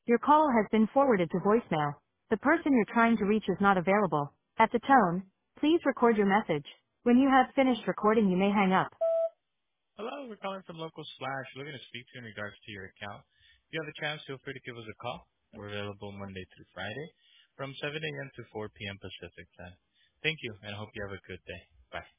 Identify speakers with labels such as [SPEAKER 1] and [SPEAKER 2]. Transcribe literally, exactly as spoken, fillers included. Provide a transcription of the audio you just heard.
[SPEAKER 1] Your call has been forwarded to voicemail. The person you're trying to reach is not available. At the tone, please record your message. When you have finished recording, you may hang up.
[SPEAKER 2] Hello, we're calling from Local Slash. We're looking to speak to you in regards to your account. If you have a chance, feel free to give us a call. We're available Monday through Friday from seven a.m. to four p.m. Pacific time. Thank you, and I hope you have a good day. Bye.